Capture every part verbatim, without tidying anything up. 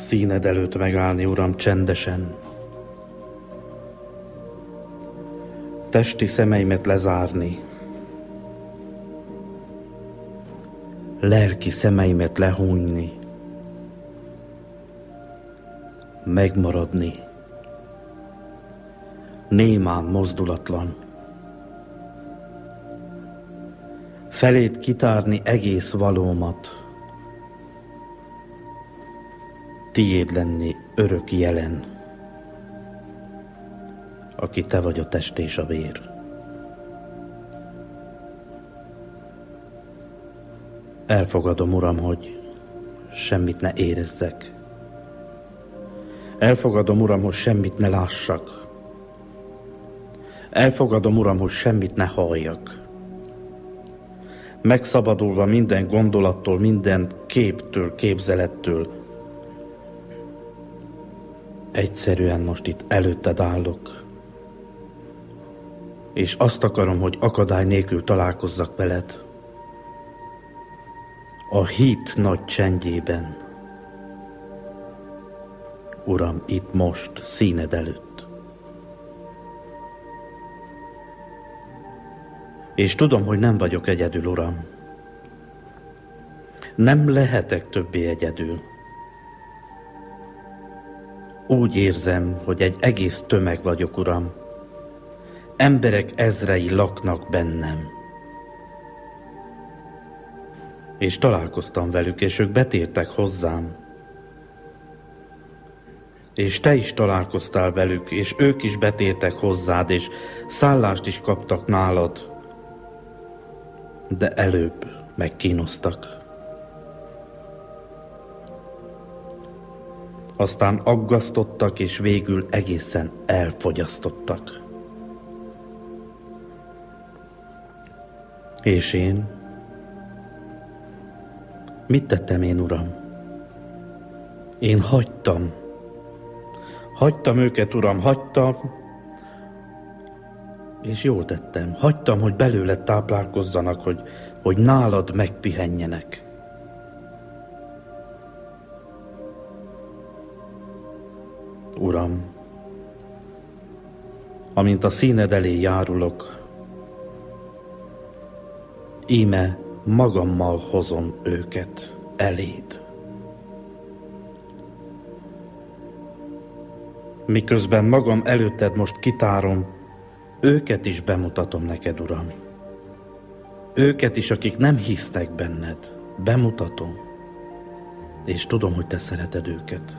színed előtt megállni, Uram, csendesen. Testi szemeimet lezárni, lelki szemeimet lehúnyni, megmaradni, némán mozdulatlan, feléd kitárni egész valómat, tiéd lenni örök jelen, aki te vagy a test és a vér. Elfogadom, Uram, hogy semmit ne érezzek. Elfogadom, Uram, hogy semmit ne lássak. Elfogadom, Uram, hogy semmit ne halljak. Megszabadulva minden gondolattól, minden képtől, képzelettől, egyszerűen most itt előtted állok, és azt akarom, hogy akadály nélkül találkozzak veled. A hit nagy csendjében, Uram, itt most, színed előtt. És tudom, hogy nem vagyok egyedül, Uram. Nem lehetek többé egyedül. Úgy érzem, hogy egy egész tömeg vagyok, Uram. Emberek ezrei laknak bennem. És találkoztam velük, és ők betértek hozzám. És te is találkoztál velük, és ők is betértek hozzád, és szállást is kaptak nálad. De előbb megkínoztak. Aztán aggasztottak, és végül egészen elfogyasztottak. És én? Mit tettem én, Uram? Én hagytam. Hagytam őket, Uram, hagytam, és jól tettem. Hagytam, hogy belőled táplálkozzanak, hogy, hogy nálad megpihenjenek. Uram, amint a színed elé járulok, íme magammal hozom őket eléd. Miközben magam előtted most kitárom, őket is bemutatom neked, Uram. Őket is, akik nem hisznek benned, bemutatom, és tudom, hogy te szereted őket.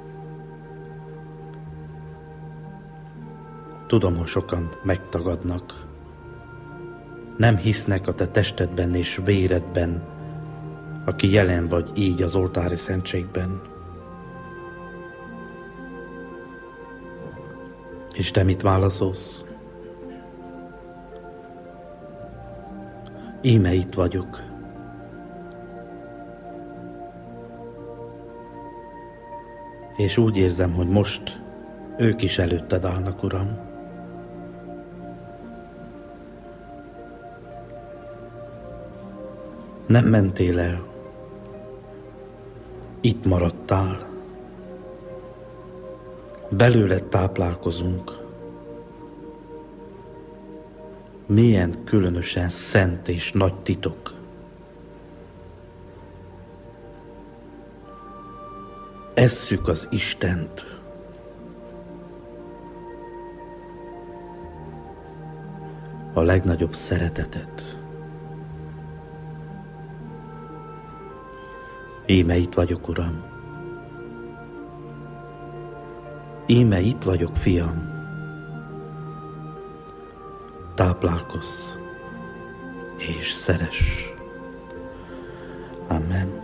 Tudom, hogy sokan megtagadnak, nem hisznek a te testedben és véredben, aki jelen vagy így az oltári szentségben. És te mit válaszolsz? Íme itt vagyok. És úgy érzem, hogy most ők is előtted állnak, Uram. Nem mentél el. Itt maradtál. Belőled táplálkozunk. Milyen különösen szent és nagy titok. Esszük az Istent. A legnagyobb szeretetet. Íme itt vagyok, Uram. Íme itt vagyok, fiam. Táplálkozz és szeress. Amen.